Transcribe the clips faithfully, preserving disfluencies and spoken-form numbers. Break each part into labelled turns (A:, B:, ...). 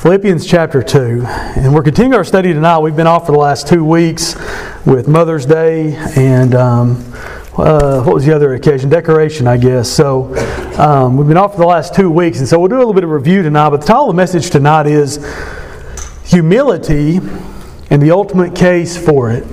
A: Philippians chapter two. And we're continuing our study tonight. We've been off for the last two weeks with Mother's Day and um, uh, what was the other occasion? Decoration, I guess. So um, we've been off for the last two weeks. And so we'll do a little bit of review tonight. But the title of the message tonight is Humility and the Ultimate Case for It.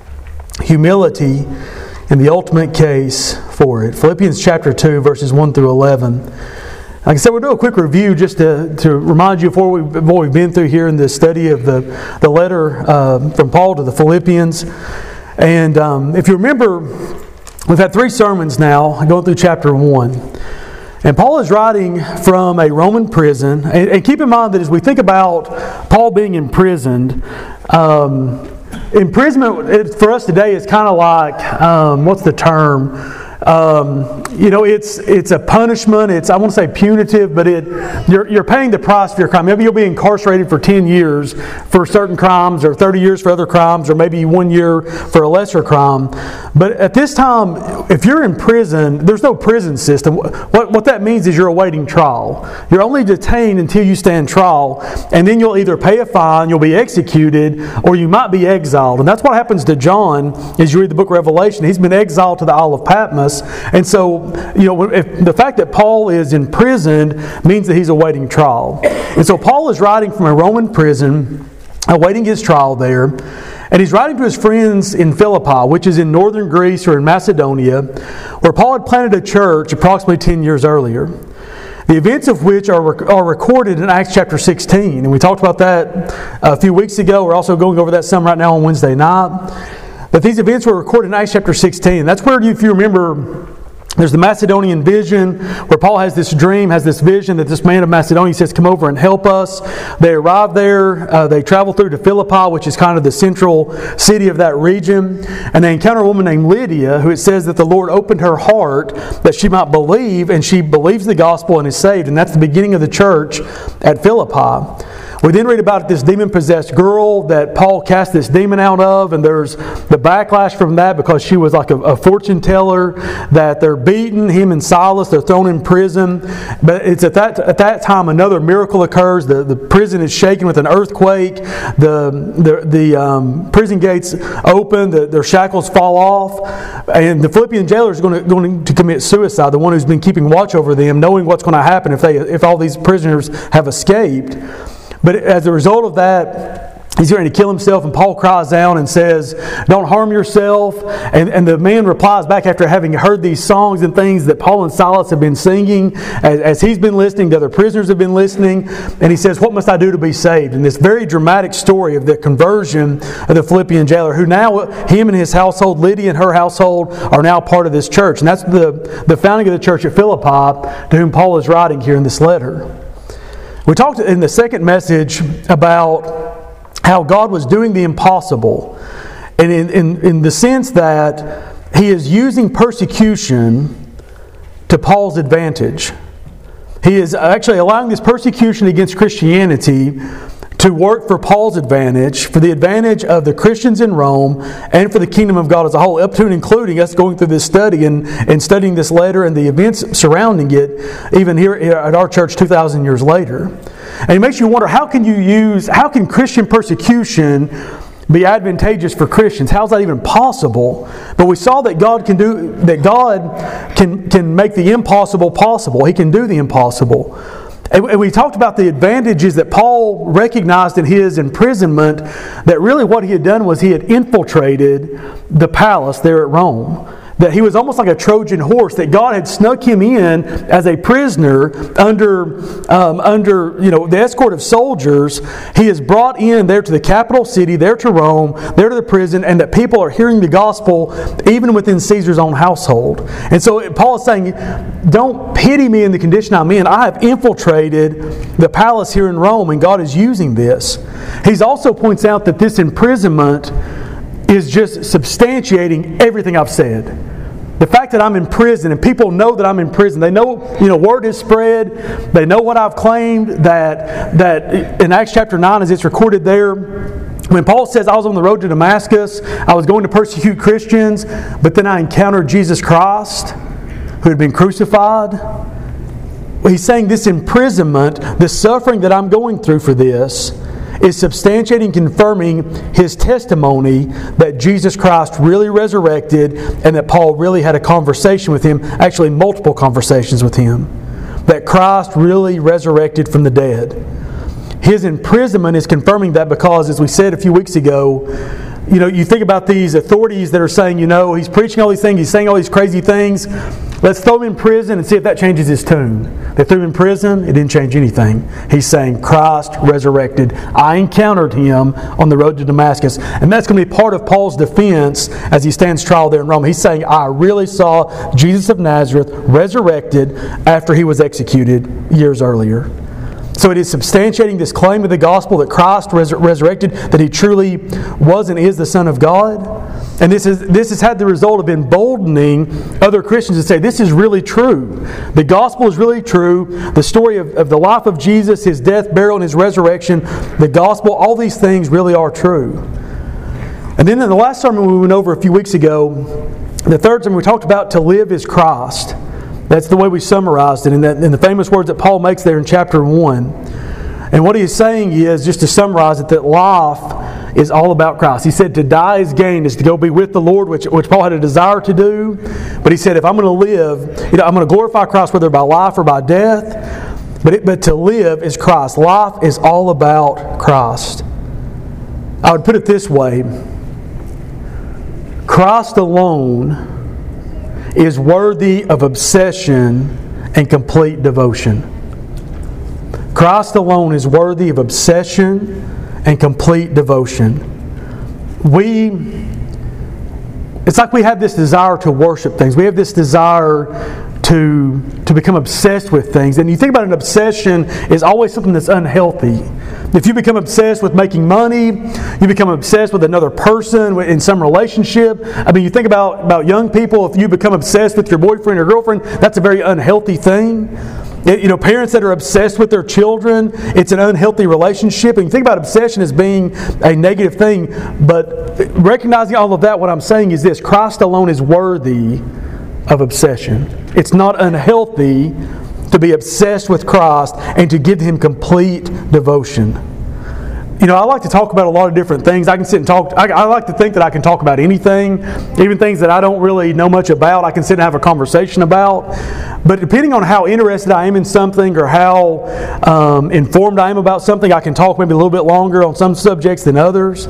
A: Humility and the Ultimate Case for It. Philippians chapter two, verses one through eleven. Like I said, we'll do a quick review just to, to remind you of what we've, what we've been through here in this study of the, the letter uh, from Paul to the Philippians. And um, if you remember, we've had three sermons now going through chapter one. And Paul is writing from a Roman prison. And, and keep in mind that as we think about Paul being imprisoned, um, imprisonment it, for us today is kind of like, um, what's the term? Um, you know, it's it's a punishment. It's I won't say punitive, but it you're you're paying the price for your crime. Maybe you'll be incarcerated for ten years for certain crimes, or thirty years for other crimes, or maybe one year for a lesser crime. But at this time, if you're in prison, there's no prison system. What what that means is you're awaiting trial. You're only detained until you stand trial, and then you'll either pay a fine, you'll be executed, or you might be exiled. And that's what happens to John as you read the book of Revelation. He's been exiled to the Isle of Patmos. And so, you know, if the fact that Paul is imprisoned means that he's awaiting trial. And so Paul is writing from a Roman prison, awaiting his trial there. And he's writing to his friends in Philippi, which is in northern Greece or in Macedonia, where Paul had planted a church approximately ten years earlier. The events of which are, are recorded in Acts chapter sixteen. And we talked about that a few weeks ago. We're also going over that some right now on Wednesday night. But these events were recorded in Acts chapter sixteen. That's where, if you remember, there's the Macedonian vision where Paul has this dream, has this vision that this man of Macedonia says, come over and help us. They arrive there. Uh, they travel through to Philippi, which is kind of the central city of that region. And they encounter a woman named Lydia, who it says that the Lord opened her heart that she might believe, and she believes the gospel and is saved. And that's the beginning of the church at Philippi. We then read about this demon-possessed girl that Paul cast this demon out of, and there's the backlash from that because she was like a, a fortune teller, that they're beaten, him and Silas, they're thrown in prison. But it's at that at that time another miracle occurs. The, the prison is shaken with an earthquake. The the, the um, prison gates open, the, their shackles fall off, and the Philippian jailer is going to, going to commit suicide, the one who's been keeping watch over them, knowing what's going to happen if they if all these prisoners have escaped. But as a result of that, he's going to kill himself, and Paul cries out and says, don't harm yourself. And, and the man replies back after having heard these songs and things that Paul and Silas have been singing, as, as he's been listening, the other prisoners have been listening, and he says, what must I do to be saved? And this very dramatic story of the conversion of the Philippian jailer, who now, him and his household, Lydia and her household, are now part of this church. And that's the, the founding of the church at Philippi, to whom Paul is writing here in this letter. We talked in the second message about how God was doing the impossible, and in, in, in the sense that He is using persecution to Paul's advantage. He is actually allowing this persecution against Christianity to work for Paul's advantage, for the advantage of the Christians in Rome, and for the kingdom of God as a whole, up to and including us going through this study and, and studying this letter and the events surrounding it, even here at our church two thousand years later. And it makes you wonder, how can you use, how can Christian persecution be advantageous for Christians? How's that even possible? But we saw that God can do, that God can, can make the impossible possible. He can do the impossible. And we talked about the advantages that Paul recognized in his imprisonment, that really what he had done was he had infiltrated the palace there at Rome. That he was almost like a Trojan horse, that God had snuck him in as a prisoner under, um, under you know, the escort of soldiers. He is brought in there to the capital city, there to Rome, there to the prison, and that people are hearing the gospel even within Caesar's own household. And so Paul is saying, don't pity me in the condition I'm in. I have infiltrated the palace here in Rome, and God is using this. He also points out that this imprisonment is just substantiating everything I've said. The fact that I'm in prison, and people know that I'm in prison, they know, you know, word is spread, they know what I've claimed, that that in Acts chapter nine, as it's recorded there, when Paul says, I was on the road to Damascus, I was going to persecute Christians, but then I encountered Jesus Christ, who had been crucified. he's saying this imprisonment, the suffering that I'm going through for this, is substantiating, confirming his testimony that Jesus Christ really resurrected and that Paul really had a conversation with him, actually multiple conversations with him, that Christ really resurrected from the dead. His imprisonment is confirming that because, as we said a few weeks ago, you know, you think about these authorities that are saying, you know, he's preaching all these things, he's saying all these crazy things. Let's throw him in prison and see if that changes his tune. They threw him in prison, it didn't change anything. He's saying, Christ resurrected. I encountered him on the road to Damascus. And that's going to be part of Paul's defense as he stands trial there in Rome. He's saying, I really saw Jesus of Nazareth resurrected after he was executed years earlier. So it is substantiating this claim of the gospel that Christ resur- resurrected, that he truly was and is the Son of God. And this is this has had the result of emboldening other Christians to say, this is really true. The gospel is really true. The story of, of the life of Jesus, his death, burial, and his resurrection, the gospel, all these things really are true. And then in the last sermon we went over a few weeks ago, the third sermon we talked about to live is Christ. That's the way we summarized it in, that, in the famous words that Paul makes there in chapter one. And what he is saying is, just to summarize it, that life is all about Christ. He said to die is gain, is to go be with the Lord, which, which Paul had a desire to do. But he said, if I'm going to live, you know, I'm going to glorify Christ whether by life or by death. But, it, but to live is Christ. Life is all about Christ. I would put it this way. Christ alone is worthy of obsession and complete devotion. Christ alone is worthy of obsession and complete devotion. We, it's like we have this desire to worship things. We have this desire to, to become obsessed with things. And you think about an obsession is always something that's unhealthy. If you become obsessed with making money, you become obsessed with another person in some relationship. I mean, you think about, about young people, if you become obsessed with your boyfriend or girlfriend, that's a very unhealthy thing. It, you know, parents that are obsessed with their children, it's an unhealthy relationship. And you think about obsession as being a negative thing, but recognizing all of that, what I'm saying is this: Christ alone is worthy of obsession. It's not unhealthy to be obsessed with Christ and to give Him complete devotion. You know, I like to talk about a lot of different things. I can sit and talk. I, I like to think that I can talk about anything, even things that I don't really know much about. I can sit and have a conversation about. But depending on how interested I am in something or how um, informed I am about something, I can talk maybe a little bit longer on some subjects than others.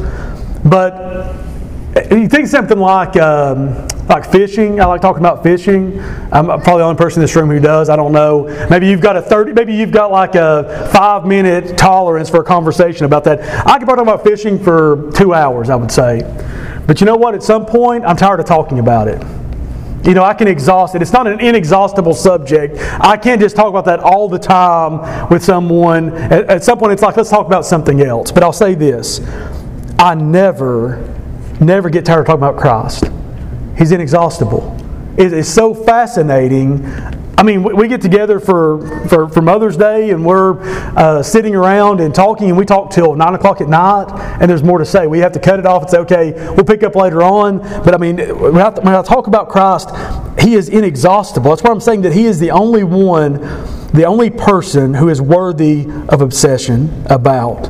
A: But you think something like um, like fishing. I like talking about fishing. I'm probably the only person in this room who does. I don't know. Maybe you've got a thirty. Maybe you've got like a five minute tolerance for a conversation about that. I could probably talk about fishing for two hours. I would say. But you know what? At some point, I'm tired of talking about it. You know, I can exhaust it. It's not an inexhaustible subject. I can't just talk about that all the time with someone. At, at some point, it's like, let's talk about something else. But I'll say this: I never, never get tired of talking about Christ. He's inexhaustible. It is so fascinating. I mean, we get together for, for, for Mother's Day and we're uh, sitting around and talking, and we talk till nine o'clock at night, and there's more to say. We have to cut it off and say, okay, we'll pick up later on. But I mean, when I, when I talk about Christ, He is inexhaustible. That's why I'm saying that He is the only one, the only person who is worthy of obsession about.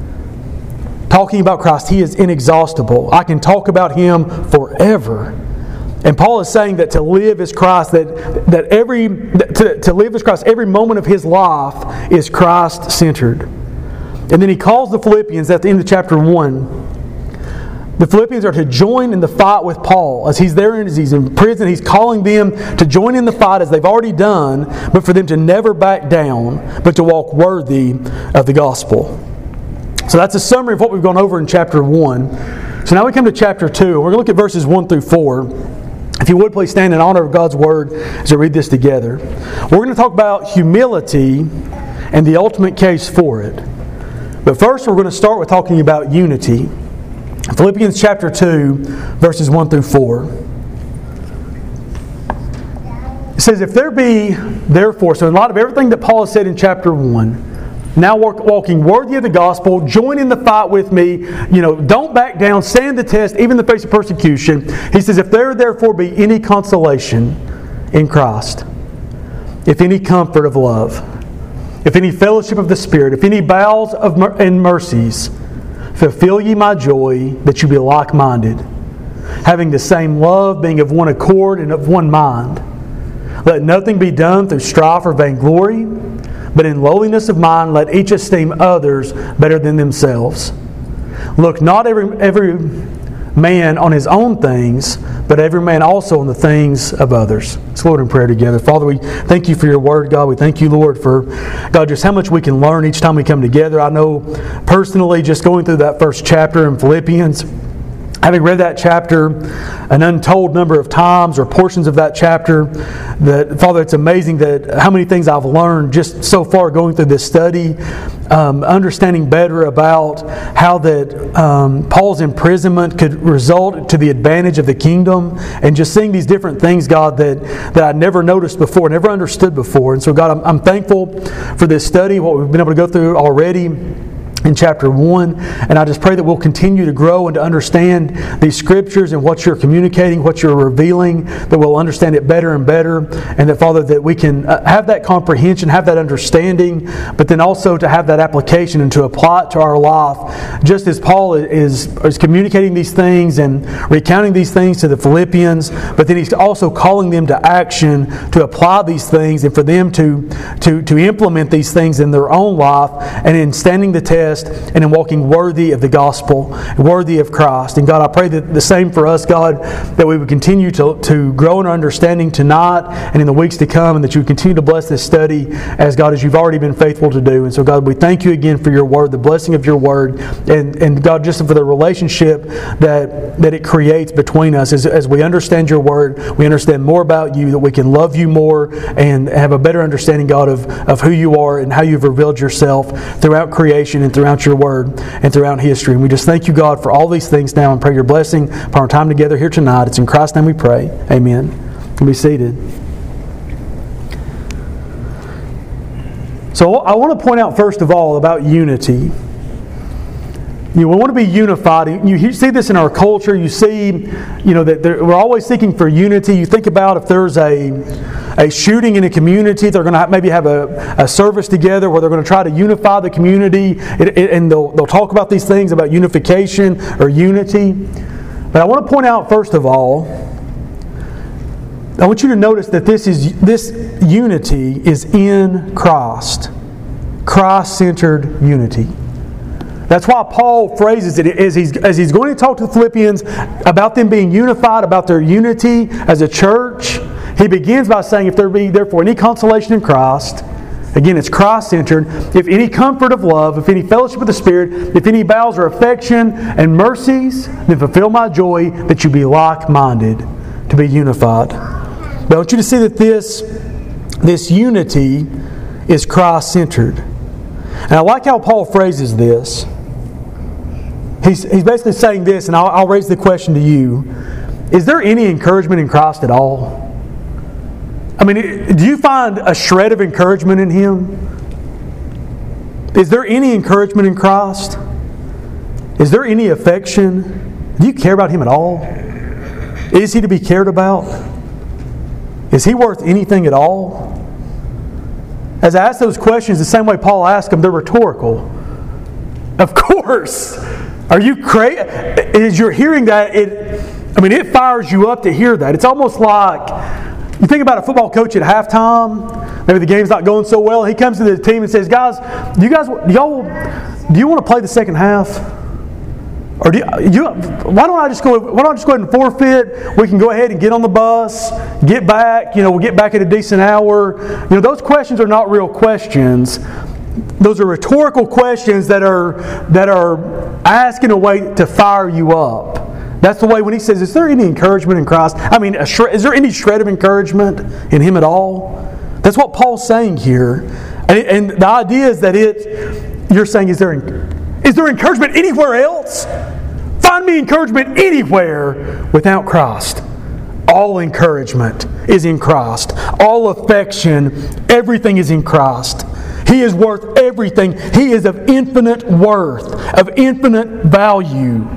A: Talking about Christ, He is inexhaustible. I can talk about Him forever. And Paul is saying that to live is Christ, that, that every to, to live is Christ, every moment of his life is Christ-centered. And then he calls the Philippians at the end of chapter one. The Philippians are to join in the fight with Paul. As he's there, as he's in prison, he's calling them to join in the fight as they've already done, but for them to never back down, but to walk worthy of the gospel. So that's a summary of what we've gone over in chapter one. So now we come to chapter two. We're going to look at verses one through four. If you would, please stand in honor of God's Word as we read this together. We're going to talk about humility and the ultimate case for it. But first, we're going to start with talking about unity. Philippians chapter two, verses one through four. It says, if there be, therefore, so in light of everything that Paul has said in chapter one, now walking worthy of the gospel, join in the fight with me, you know, don't back down, stand the test, even in the face of persecution. He says, if there therefore be any consolation in Christ, if any comfort of love, if any fellowship of the Spirit, if any bowels of mer- and mercies, fulfill ye my joy, that you be like-minded, having the same love, being of one accord and of one mind. Let nothing be done through strife or vainglory, but in lowliness of mind let each esteem others better than themselves. Look not every every man on his own things, but every man also on the things of others. Let's Lord in prayer together. Father, we thank you for your word, God. We thank you, Lord, for, God, just how much we can learn each time we come together. I know personally, just going through that first chapter in Philippians, having read that chapter an untold number of times or portions of that chapter, that, Father, it's amazing that how many things I've learned just so far going through this study, um, understanding better about how that um, Paul's imprisonment could result to the advantage of the kingdom, and just seeing these different things, God, that, that I never noticed before, never understood before. And so, God, I'm, I'm thankful for this study, what we've been able to go through already in chapter one, and I just pray that we'll continue to grow and to understand these scriptures and what you're communicating, what you're revealing, that we'll understand it better and better, and that, Father, that we can have that comprehension, have that understanding, but then also to have that application and to apply it to our life, just as Paul is, is communicating these things and recounting these things to the Philippians, but then he's also calling them to action to apply these things and for them to, to, to implement these things in their own life, and in standing the test and in walking worthy of the gospel, worthy of Christ. And God, I pray that the same for us, God, that we would continue to, to grow in our understanding tonight and in the weeks to come, and that you would continue to bless this study as, God, as you've already been faithful to do. And so, God, we thank you again for your word, the blessing of your word, and, and God, just for the relationship that, that it creates between us. As, as we understand your word, we understand more about you, that we can love you more and have a better understanding, God, of, of who you are and how you've revealed yourself throughout creation and throughout your word and throughout history. And we just thank you, God, for all these things now, and pray your blessing upon our time together here tonight. It's in Christ's name we pray. Amen. You can be seated. So I want to point out first of all about unity. You know, we want to be unified. You see this in our culture. You see, you know, that there, we're always seeking for unity. You think about if there's a a shooting in a community, they're going to maybe have a, a service together where they're going to try to unify the community, it, it, and they'll they'll talk about these things about unification or unity. But I want to point out first of all, I want you to notice that this is this unity is in Christ, Christ-centered unity. That's why Paul phrases it as he's, as he's going to talk to the Philippians about them being unified, about their unity as a church. He begins by saying, if there be therefore any consolation in Christ, again, it's Christ-centered, if any comfort of love, if any fellowship with the Spirit, if any bowels or affection and mercies, then fulfill my joy, that you be like-minded, to be unified. But I want you to see that this, this unity is Christ-centered. And I like how Paul phrases this. He's, he's basically saying this, and I'll, I'll raise the question to you. Is there any encouragement in Christ at all? I mean, do you find a shred of encouragement in Him? Is there any encouragement in Christ? Is there any affection? Do you care about Him at all? Is He to be cared about? Is He worth anything at all? As I ask those questions the same way Paul asked them, they're rhetorical. Of course! Are you crazy? As you're hearing that, it, I mean, it fires you up to hear that. It's almost like, you think about a football coach at halftime, maybe the game's not going so well, he comes to the team and says, guys, do you guys, do y'all, do you want to play the second half? Or do you, you, why don't I just go? Why don't I just go ahead and forfeit? We can go ahead and get on the bus, get back. You know, we'll get back at a decent hour. You know, those questions are not real questions. Those are rhetorical questions that are that are asked in a way to fire you up. That's the way when he says, "Is there any encouragement in Christ?" I mean, a shred, is there any shred of encouragement in Him at all? That's what Paul's saying here, and, and the idea is that it. You're saying, is there? Is there encouragement anywhere else? Find me encouragement anywhere without Christ. All encouragement is in Christ. All affection, everything is in Christ. He is worth everything. He is of infinite worth, of infinite value.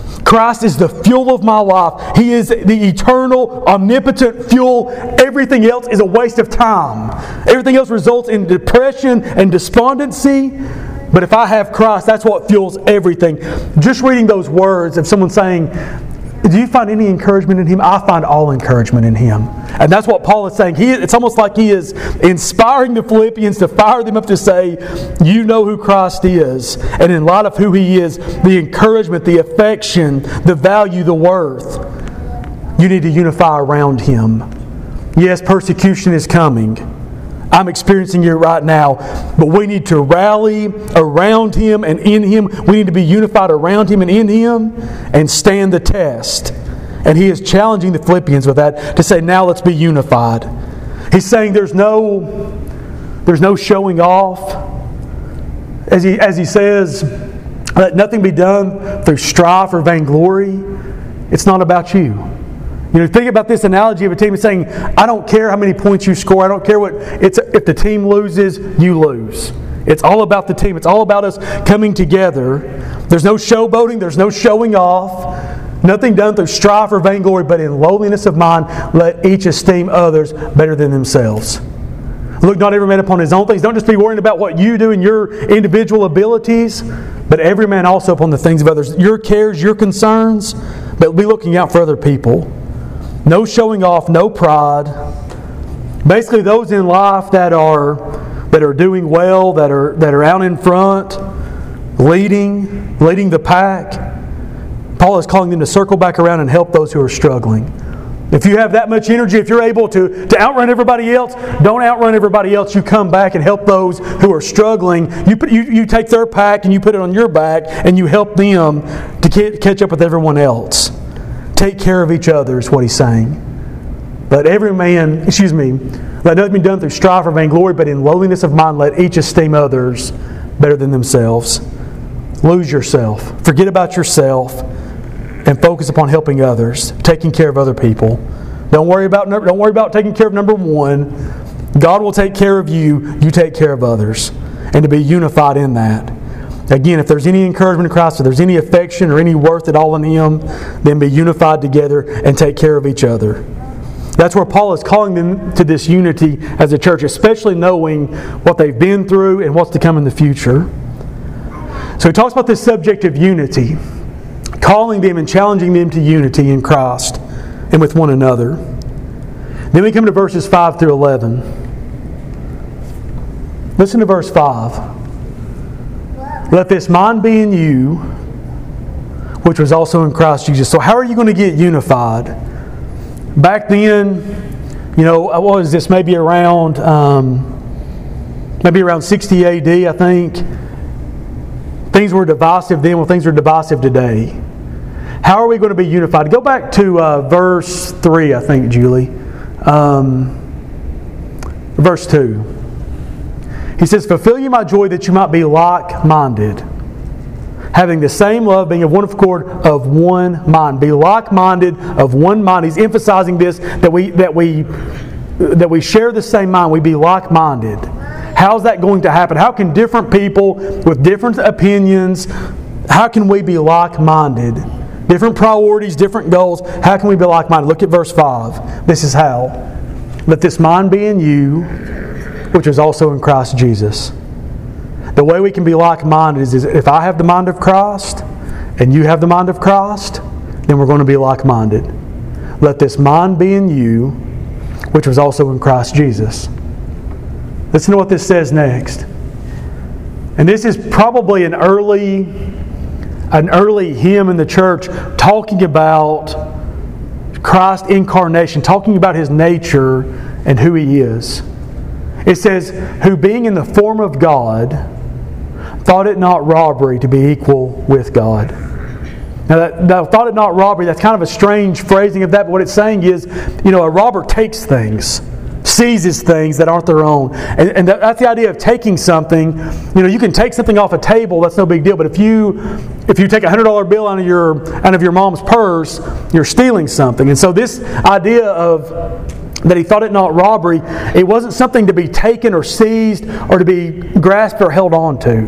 A: Christ is the fuel of my life. He is the eternal, omnipotent fuel. Everything else is a waste of time. Everything else results in depression and despondency. But if I have Christ, that's what fuels everything. Just reading those words of someone saying, do you find any encouragement in Him? I find all encouragement in Him. And that's what Paul is saying. He, it's almost like he is inspiring the Philippians to fire them up to say, you know who Christ is. And in light of who He is, the encouragement, the affection, the value, the worth, you need to unify around Him. Yes, persecution is coming. I'm experiencing it right now. But we need to rally around Him and in Him. We need to be unified around Him and in Him and stand the test. And he is challenging the Philippians with that to say, now let's be unified. He's saying there's no, there's no showing off. As he, as he says, let nothing be done through strife or vainglory. It's not about you. You know, think about this analogy of a team is saying, I don't care how many points you score. I don't care what it's. If the team loses, you lose. It's all about the team. It's all about us coming together. There's no showboating. There's no showing off. Nothing done through strife or vainglory, but in lowliness of mind, let each esteem others better than themselves. Look not every man upon his own things. Don't just be worrying about what you do and your individual abilities, but every man also upon the things of others. Your cares, your concerns, but be looking out for other people. No showing off, no pride. Basically, those in life that are that are doing well, that are that are out in front, leading, leading the pack. Paul is calling them to circle back around and help those who are struggling. If you have that much energy, if you're able to, to outrun everybody else, don't outrun everybody else. You come back and help those who are struggling. You put, you, you take their pack and you put it on your back and you help them to get, catch up with everyone else. Take care of each other is what he's saying. Let every man, excuse me, let nothing be done through strife or vainglory, but in lowliness of mind let each esteem others better than themselves. Lose yourself. Forget about yourself and focus upon helping others, taking care of other people. Don't worry about don't worry about taking care of number one. God will take care of you. You take care of others. And to be unified in that. Again, if there's any encouragement in Christ, if there's any affection or any worth at all in Him, then be unified together and take care of each other. That's where Paul is calling them to this unity as a church, especially knowing what they've been through and what's to come in the future. So he talks about this subject of unity, calling them and challenging them to unity in Christ and with one another. Then we come to verses five through eleven. Listen to verse five. Let this mind be in you, which was also in Christ Jesus. So how are you going to get unified? Back then, you know, what was this? Maybe around, um, maybe around sixty A D, I think. Things were divisive then, well, things are divisive today. How are we going to be unified? Go back to uh, verse three, I think, Julie. Um, verse two. He says, fulfill you my joy that you might be like-minded, having the same love, being of one accord, of one mind. Be like-minded, of one mind. He's emphasizing this, that we that we that we share the same mind. We be like-minded. How's that going to happen? How can different people with different opinions, how can we be like-minded? Different priorities, different goals. How can we be like-minded? Look at verse five. This is how. Let this mind be in you, which is also in Christ Jesus. The way we can be like-minded is, is if I have the mind of Christ and you have the mind of Christ, then we're going to be like-minded. Let this mind be in you, which was also in Christ Jesus. Listen to what this says next. And this is probably an early, an early hymn in the church talking about Christ's incarnation, talking about His nature and who He is. It says, who being in the form of God, thought it not robbery to be equal with God. Now, that, that thought it not robbery, that's kind of a strange phrasing of that, but what it's saying is, you know, a robber takes things, seizes things that aren't their own. And, and that, that's the idea of taking something. You know, you can take something off a table, that's no big deal, but if you if you take a one hundred dollar bill out of your out of your mom's purse, you're stealing something. And so this idea of that he thought it not robbery, it wasn't something to be taken or seized or to be grasped or held on to.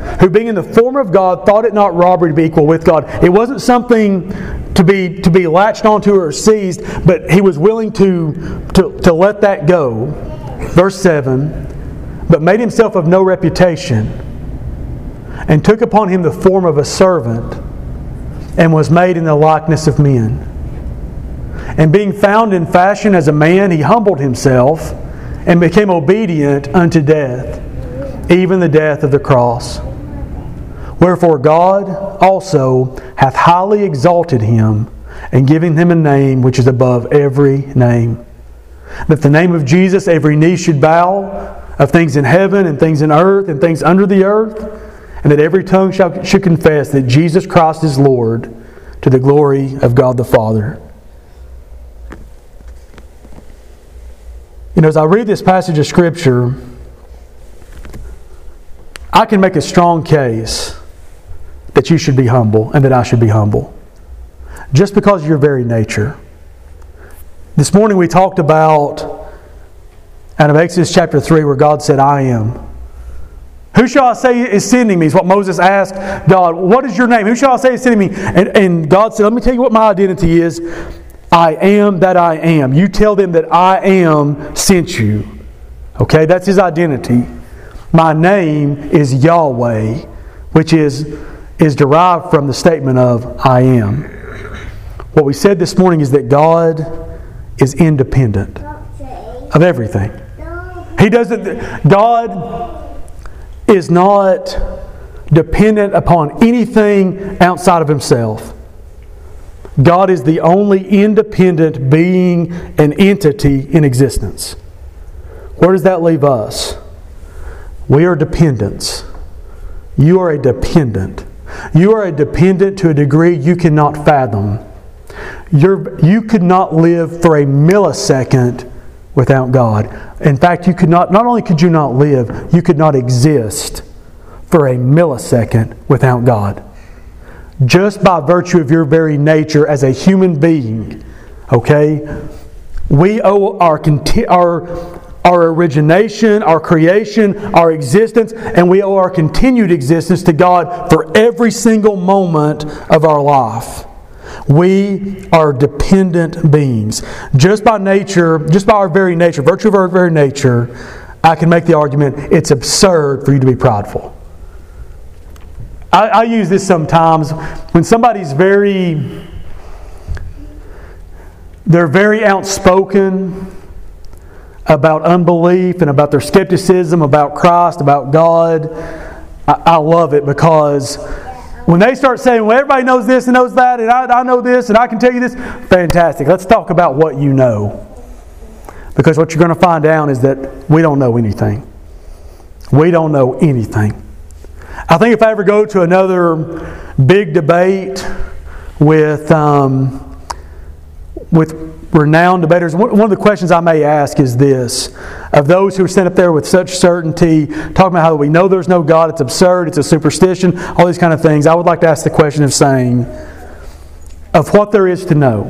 A: who being in the form of God thought it not robbery to be equal with God. It wasn't something to be to be latched onto or seized, but he was willing to, to, to let that go. Verse seven, but made himself of no reputation, and took upon him the form of a servant, and was made in the likeness of men. And being found in fashion as a man, he humbled himself, and became obedient unto death, even the death of the cross. Wherefore God also hath highly exalted him, and given him a name which is above every name, that the name of Jesus every knee should bow, of things in heaven and things in earth and things under the earth, and that every tongue shall, should confess that Jesus Christ is Lord, to the glory of God the Father. You know, as I read this passage of Scripture, I can make a strong case that you should be humble and that I should be humble, just because of your very nature. This morning we talked about out of Exodus chapter three, where God said, I am. Who shall I say is sending me? Is what Moses asked God. What is your name? Who shall I say is sending me? And, and God said, let me tell you what my identity is. I am that I am. You tell them that I am sent you. Okay, that's His identity. My name is Yahweh, which is, is derived from the statement of I am. What we said this morning is that God is independent of everything. He doesn't, God is not dependent upon anything outside of Himself. God is the only independent being and entity in existence. Where does that leave us? We are dependents. You are a dependent. You are a dependent to a degree you cannot fathom. You're, you could not live for a millisecond without God. In fact, you could not, not only could you not live, you could not exist for a millisecond without God. Just by virtue of your very nature as a human being, okay, we owe our, our, our origination, our creation, our existence, and we owe our continued existence to God for every single moment of our life. We are dependent beings. Just by nature, just by our very nature, virtue of our very nature, I can make the argument it's absurd for you to be prideful. I, I use this sometimes when somebody's very, they're very outspoken about unbelief and about their skepticism about Christ, about God. I, I love it because when they start saying, well, everybody knows this and knows that, and I, I know this, and I can tell you this, fantastic. Let's talk about what you know. Because what you're going to find out is that we don't know anything. We don't know anything. I think if I ever go to another big debate with um, with renowned debaters, one of the questions I may ask is this: of those who stand up there with such certainty, talking about how we know there's no God, it's absurd, it's a superstition, all these kind of things, I would like to ask the question of saying, of what there is to know,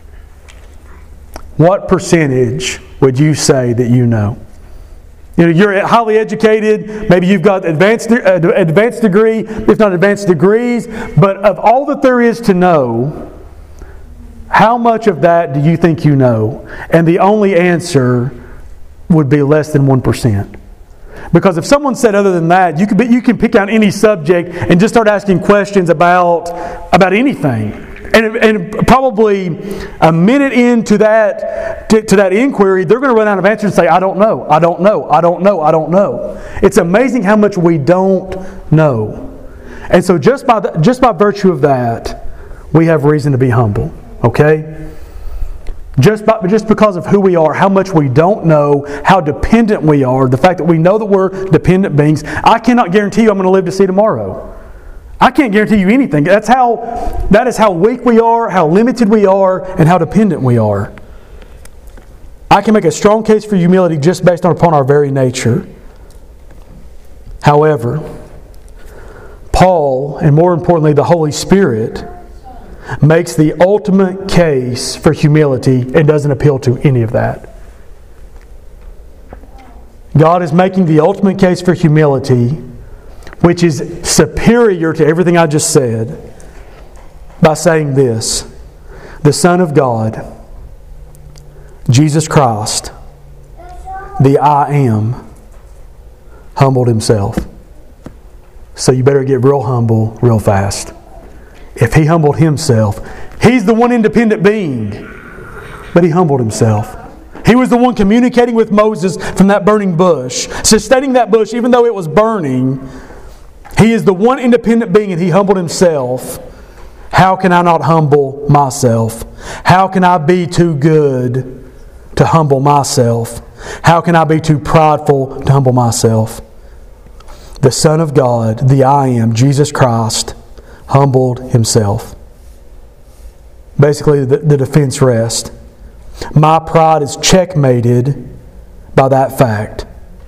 A: what percentage would you say that you know? You know, you're highly educated, maybe you've got advanced uh, advanced degree, if not advanced degrees, but of all that there is to know, how much of that do you think you know? And the only answer would be less than one percent. Because if someone said other than that, you can, be, you can pick out any subject and just start asking questions about, about anything. And, and probably a minute into that, to, to that inquiry, they're going to run out of answers and say, I don't know, I don't know, I don't know, I don't know. It's amazing how much we don't know. And so just by, the, just by virtue of that, we have reason to be humble. Okay? Just, by, just because of who we are, how much we don't know, how dependent we are, the fact that we know that we're dependent beings. I cannot guarantee you I'm going to live to see tomorrow. I can't guarantee you anything. That's how, that is how weak we are, how limited we are, and how dependent we are. I can make a strong case for humility just based upon our very nature. However, Paul, and more importantly the Holy Spirit, makes the ultimate case for humility and doesn't appeal to any of that. God is making the ultimate case for humility which is superior to everything I just said, by saying this: the Son of God, Jesus Christ, the I Am, humbled Himself. So you better get real humble real fast. If He humbled Himself, He's the one independent being, but He humbled Himself. He was the one communicating with Moses from that burning bush, sustaining that bush even though it was burning. He is the one independent being, and He humbled Himself. How can I not humble myself? How can I be too good to humble myself? How can I be too prideful to humble myself? The Son of God, the I Am, Jesus Christ, humbled Himself. Basically, the, the defense rests. My pride is checkmated by that fact.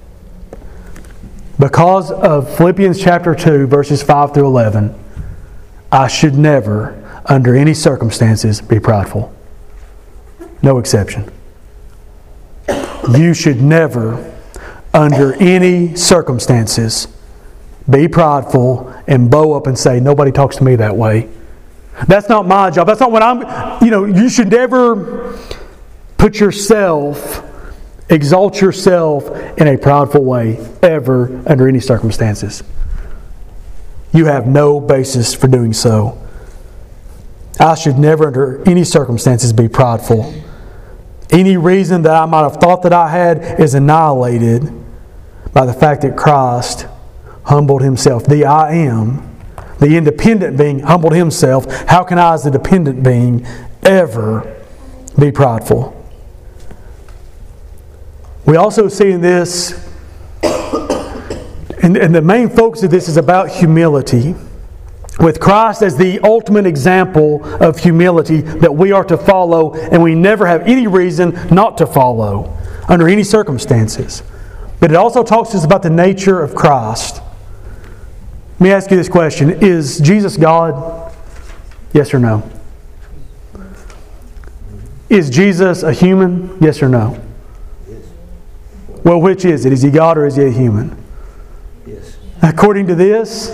A: Because of Philippians chapter two, verses five through eleven, I should never, under any circumstances, be prideful. No exception. You should never, under any circumstances, be prideful and bow up and say, nobody talks to me that way. That's not my job. That's not what I'm... You know, you should never put yourself, exalt yourself in a prideful way, ever, under any circumstances. You have no basis for doing so. I should never, under any circumstances, be prideful. Any reason that I might have thought that I had is annihilated by the fact that Christ humbled Himself. The I Am, the independent being, humbled Himself. How can I, as the dependent being, ever be prideful? We also see in this, and, and the main focus of this is about humility. With Christ as the ultimate example of humility that we are to follow, and we never have any reason not to follow under any circumstances. But it also talks to us about the nature of Christ. Let me ask you this question. Is Jesus God? Yes or no? Is Jesus a human? Yes or no?
B: Yes.
A: Well, which is it? Is He God or is He a human?
B: Yes.
A: According to this,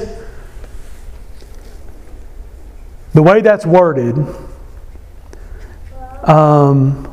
A: the way that's worded, um,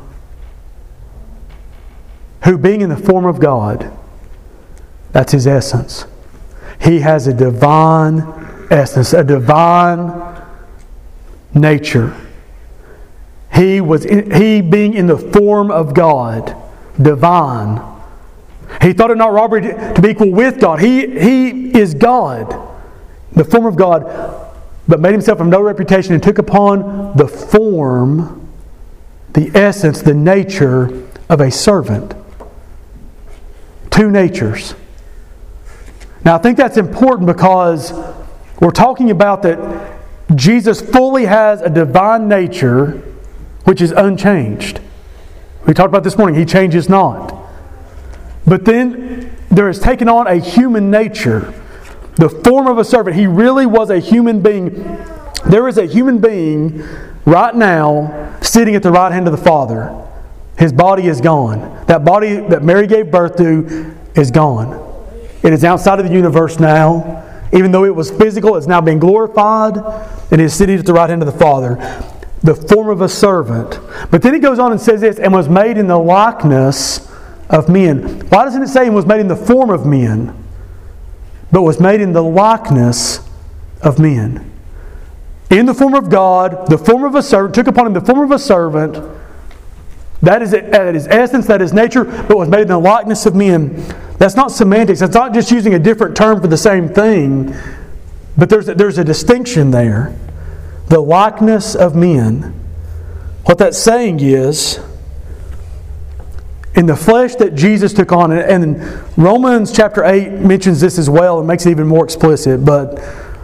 A: who being in the form of God, that's His essence. He has a divine essence, a divine nature. He was in, He being in the form of God, divine. He thought it not robbery to be equal with God. He, he is God, the form of God, but made Himself of no reputation and took upon the form, the essence, the nature of a servant. Two natures. Now I think that's important because we're talking about that Jesus fully has a divine nature which is unchanged. We talked about this morning, He changes not. But then there is taken on a human nature, the form of a servant. He really was a human being. There is a human being right now sitting at the right hand of the Father. His body is gone. That body that Mary gave birth to is gone. It is outside of the universe now. Even though it was physical, it's now been glorified and is sitting at the right hand of the Father. The form of a servant. But then it goes on and says this, and was made in the likeness of men. Why doesn't it say and was made in the form of men? But was made in the likeness of men. In the form of God, the form of a servant, took upon Him the form of a servant. That is at His essence, that is nature, but was made in the likeness of men. That's not semantics. That's not just using a different term for the same thing. But there's a, there's a distinction there. The likeness of men. What that's saying is, in the flesh that Jesus took on, and Romans chapter eight mentions this as well and makes it even more explicit, but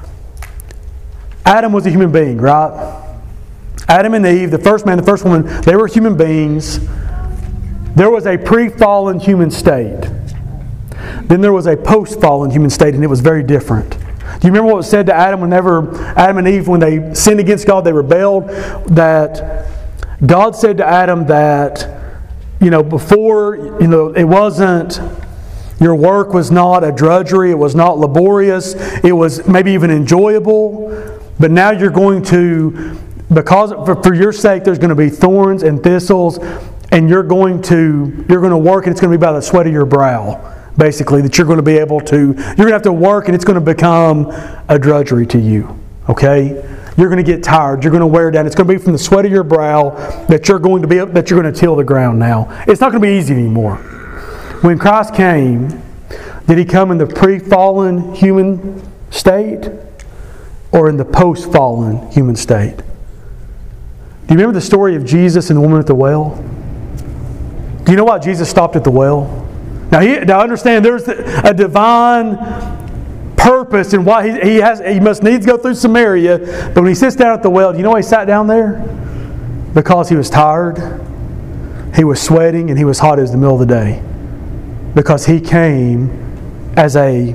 A: Adam was a human being, right? Adam and Eve, the first man, the first woman, they were human beings. There was a pre-fallen human state. Then there was a post-fallen human state, and it was very different. Do you remember what was said to Adam whenever Adam and Eve, when they sinned against God, they rebelled? That God said to Adam that, you know, before, you know, it wasn't, Your work was not a drudgery. It was not laborious. It was maybe even enjoyable. But now you're going to, because for, for your sake, there's going to be thorns and thistles, and you're going to you're going to work, and it's going to be by the sweat of your brow, basically, that you're going to be able to, you're going to have to work, and it's going to become a drudgery to you. Okay? You're going to get tired. You're going to wear down. It's going to be from the sweat of your brow that you're going to be that you're going to till the ground now. It's not going to be easy anymore. When Christ came, did He come in the pre-fallen human state or in the post-fallen human state? Do you remember the story of Jesus and the woman at the well? Do you know why Jesus stopped at the well? Now, he, now understand there's a divine purpose in why he, he has he must needs go through Samaria. But when He sits down at the well, do you know why He sat down there? Because He was tired, He was sweating, and He was hot as the middle of the day. Because He came as a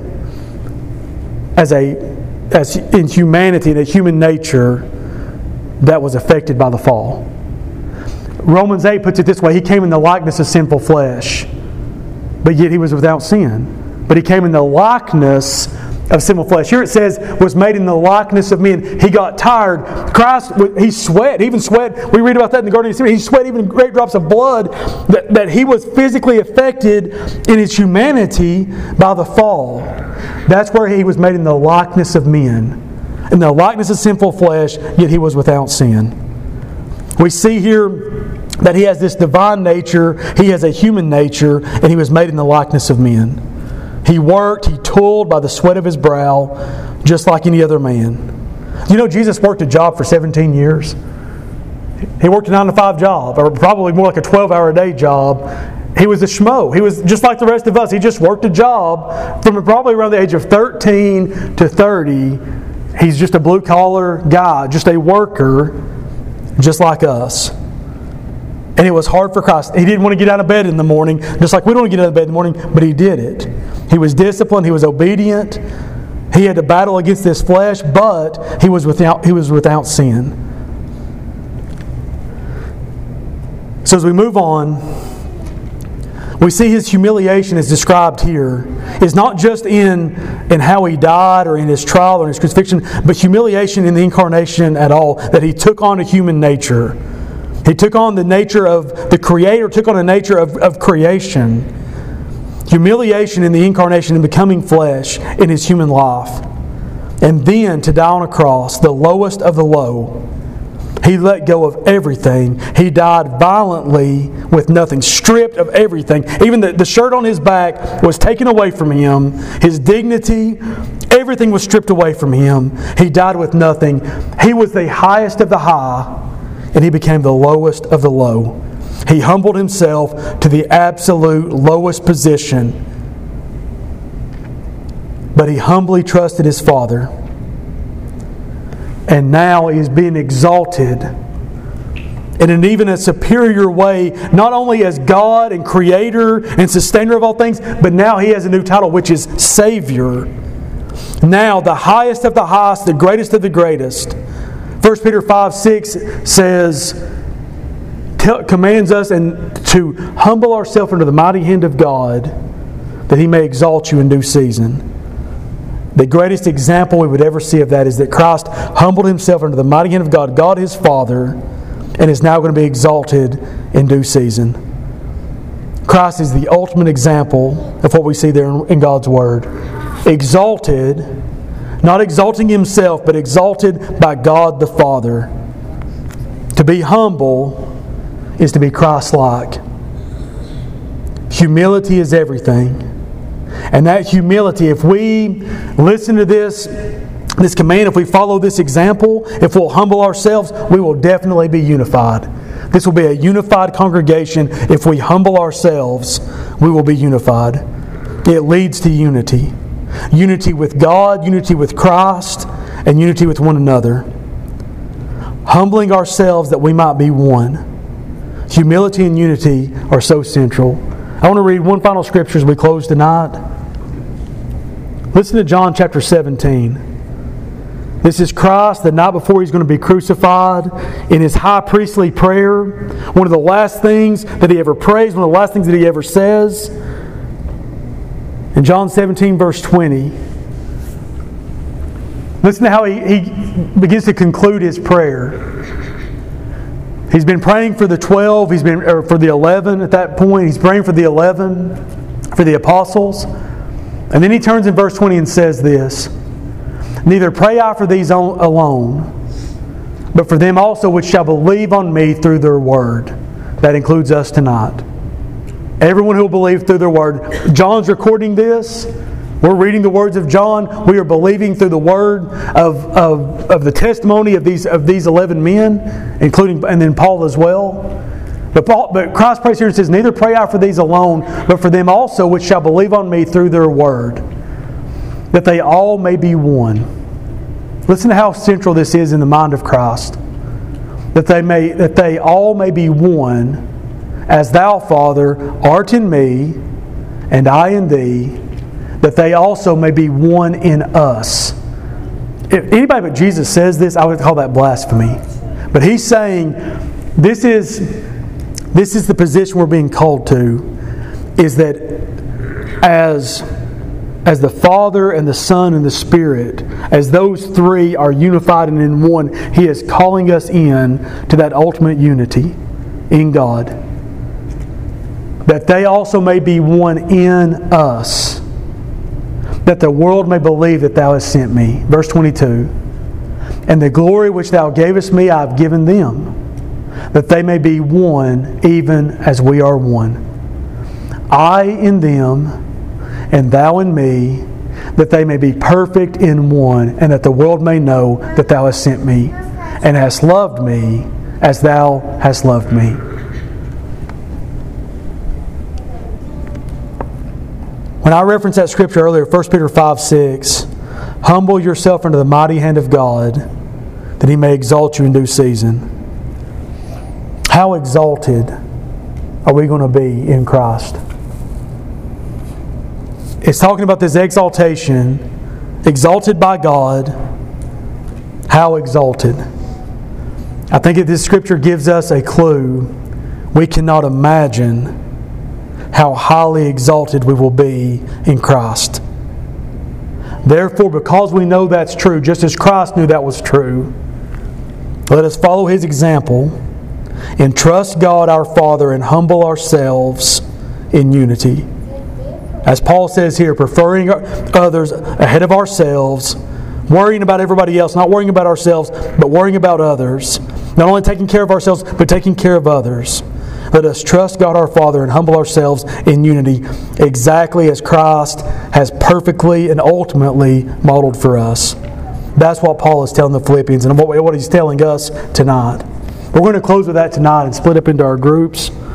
A: as a as in humanity, in a human nature that was affected by the fall. Romans eight puts it this way: He came in the likeness of sinful flesh, but yet He was without sin. But He came in the likeness of sinful flesh. Here it says, was made in the likeness of men. He got tired. Christ, He sweat, even sweat. We read about that in the Garden of Gethsemane. He sweat even great drops of blood, that, that He was physically affected in His humanity by the fall. That's where He was made in the likeness of men. In the likeness of sinful flesh, yet He was without sin. We see here that He has this divine nature, He has a human nature, and He was made in the likeness of men. He worked, He toiled by the sweat of His brow, just like any other man. Do you know Jesus worked a job for seventeen years? He worked a nine to five job, or probably more like a twelve-hour a day job. He was a schmo. He was just like the rest of us. He just worked a job from probably around the age of thirteen to thirty. He's just a blue-collar guy, just a worker, just like us. And it was hard for Christ. He didn't want to get out of bed in the morning, just like we don't want to get out of bed in the morning, but He did it. He was disciplined. He was obedient. He had to battle against this flesh, but He was without, he was without sin. So as we move on, we see His humiliation is described here. It's not just in, in how He died or in His trial or in His crucifixion, but humiliation in the incarnation at all, that He took on a human nature. He took on the nature of the Creator, took on the nature of, of creation. Humiliation in the incarnation and becoming flesh in His human life. And then to die on a cross, the lowest of the low. He let go of everything. He died violently with nothing, stripped of everything. Even the, the shirt on His back was taken away from Him. His dignity, everything was stripped away from Him. He died with nothing. He was the highest of the high, and He became the lowest of the low. He humbled Himself to the absolute lowest position. But He humbly trusted His Father. And now He is being exalted in an even a superior way, not only as God and Creator and Sustainer of all things, but now He has a new title, which is Savior. Now, the highest of the highest, the greatest of the greatest. First Peter five six says, commands us and to humble ourselves under the mighty hand of God, that He may exalt you in due season. The greatest example we would ever see of that is that Christ humbled Himself under the mighty hand of God, God His Father, and is now going to be exalted in due season. Christ is the ultimate example of what we see there in God's Word. Exalted, not exalting Himself, but exalted by God the Father. To be humble is to be Christ-like. Humility is everything. And that humility, if we listen to this, this command, if we follow this example, if we'll humble ourselves, we will definitely be unified. This will be a unified congregation. If we humble ourselves, we will be unified. It leads to unity. Unity with God, unity with Christ, and unity with one another. Humbling ourselves that we might be one. Humility and unity are so central. I want to read one final scripture as we close tonight. Listen to John chapter seventeen. This is Christ the night before He's going to be crucified, in His high priestly prayer. One of the last things that He ever prays, one of the last things that He ever says. In John seventeen, verse twenty, listen to how he, he begins to conclude his prayer. He's been praying for the twelve, he's been or for the eleven at that point. He's praying for the eleven, for the apostles. And then he turns in verse twenty and says this, "Neither pray I for these alone, but for them also which shall believe on me through their word." That includes us tonight. Everyone who will believe through their word. John's recording this. We're reading the words of John. We are believing through the word of, of, of the testimony of these of these eleven men, including and then Paul as well. But, Paul, but Christ prays here and says, "Neither pray I for these alone, but for them also which shall believe on me through their word, that they all may be one." Listen to how central this is in the mind of Christ. That they may that they all may be one, as Thou, Father, art in me, and I in Thee, that they also may be one in us. If anybody but Jesus says this, I would call that blasphemy. But He's saying, this is this is the position we're being called to, is that as as the Father and the Son and the Spirit, as those three are unified and in one, He is calling us in to that ultimate unity in God. That they also may be one in us, that the world may believe that Thou hast sent me. Verse twenty-two, "And the glory which Thou gavest me I have given them, that they may be one even as we are one. I in them, and Thou in me, that they may be perfect in one, and that the world may know that Thou hast sent me, and hast loved me as Thou hast loved me." When I referenced that scripture earlier, First Peter five six, "Humble yourself under the mighty hand of God, that He may exalt you in due season." How exalted are we going to be in Christ? It's talking about this exaltation, exalted by God. How exalted? I think that this scripture gives us a clue. We cannot imagine how highly exalted we will be in Christ. Therefore, because we know that's true, just as Christ knew that was true, let us follow His example and trust God our Father and humble ourselves in unity. As Paul says here, preferring others ahead of ourselves, worrying about everybody else, not worrying about ourselves, but worrying about others. Not only taking care of ourselves, but taking care of others. Let us trust God our Father and humble ourselves in unity, exactly as Christ has perfectly and ultimately modeled for us. That's what Paul is telling the Philippians and what he's telling us tonight. We're going to close with that tonight and split up into our groups.